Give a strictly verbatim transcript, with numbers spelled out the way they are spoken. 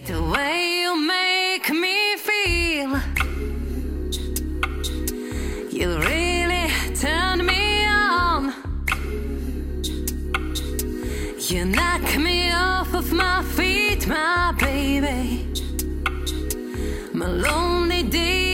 The way you make me feel, you really turn me on. You knock me off of my feet, my baby. My lonely days